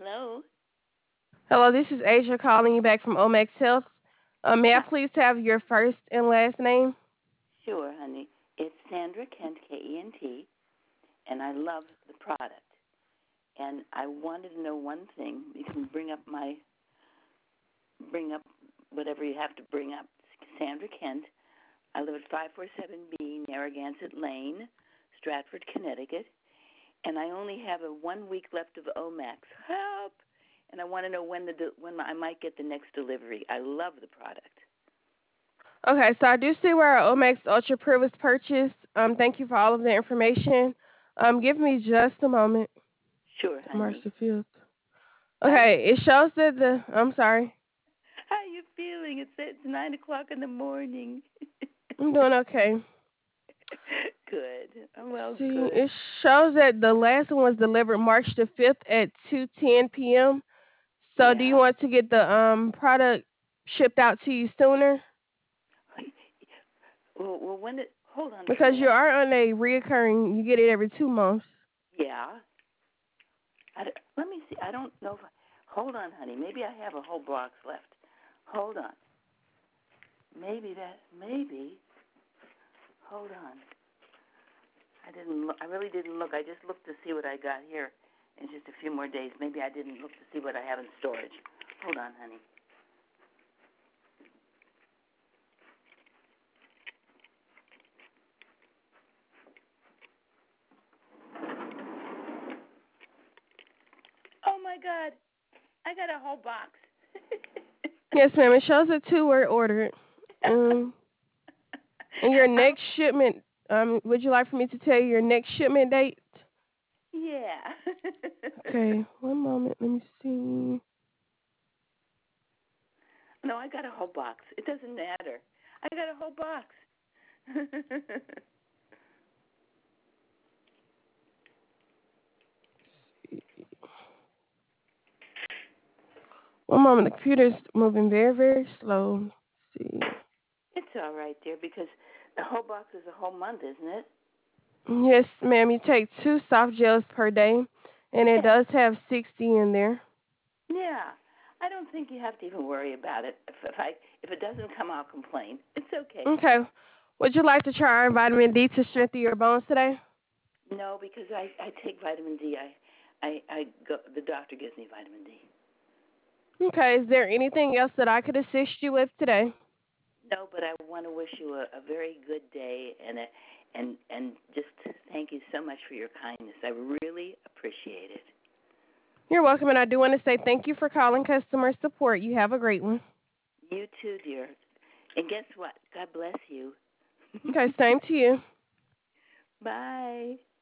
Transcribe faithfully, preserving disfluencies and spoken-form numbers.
Hello. Hello, this is Asia calling you back from Omex Health. Uh, may I Huh. please have your first and last name? Sure, honey. It's Sandra Kent, K E N T, and I love the product. And I wanted to know one thing. You can bring up my bring up whatever you have to bring up. Sandra Kent. I live at five forty-seven B Narragansett Lane, Stratford, Connecticut, and I only have a one week left of Omax. Help! And I want to know when the when I might get the next delivery. I love the product. Okay, so I do see where our Omex Ultra Pure was purchased. Um, thank you for all of the information. Um, give me just a moment. Sure, March honey. the fifth. How you Okay, it shows that the. I'm sorry. How you feeling? It's it's nine o'clock in the morning. I'm doing okay. Good. Oh, well, See, good. it shows that the last one was delivered March the fifth at two ten p m. So, do you Yeah. want to get the um product shipped out to you sooner? Well, well, when did? Hold on for a Because you minute. are on a reoccurring, you get it every two months. Yeah. I d let me see. I don't know if. I, hold on, honey. Maybe I have a whole box left. Hold on. Maybe that. Maybe. Hold on. I didn't. Look, I really didn't look. I just looked to see what I got here in just a few more days. Maybe I didn't look to see what I have in storage. Hold on, honey. Oh my God! I got a whole box. Yes, ma'am. It shows that two were ordered. Um, and your How? next shipment, um, would you like for me to tell you your next shipment date? Yeah. Okay, one moment. Let me see. No, I got a whole box. It doesn't matter. I got a whole box. One moment. The computer's moving very, very slow. Let's see. It's all right, dear, because a whole box is a whole month, isn't it? Yes, ma'am. You take two soft gels per day, and it Yeah. does have sixty in there. Yeah. I don't think you have to even worry about it. If, if I if it doesn't come, I'll complain. It's okay. Okay. Would you like to try our vitamin D to strengthen your bones today? No, because I I take vitamin D. I I I go. The doctor gives me vitamin D. Okay. Is there anything else that I could assist you with today? No, but I want to wish you a, a very good day and a, and and just thank you so much for your kindness. I really appreciate it. You're welcome, and I do want to say thank you for calling customer support. You have a great one. You too, dear. And guess what? God bless you. Okay, same to you. Bye.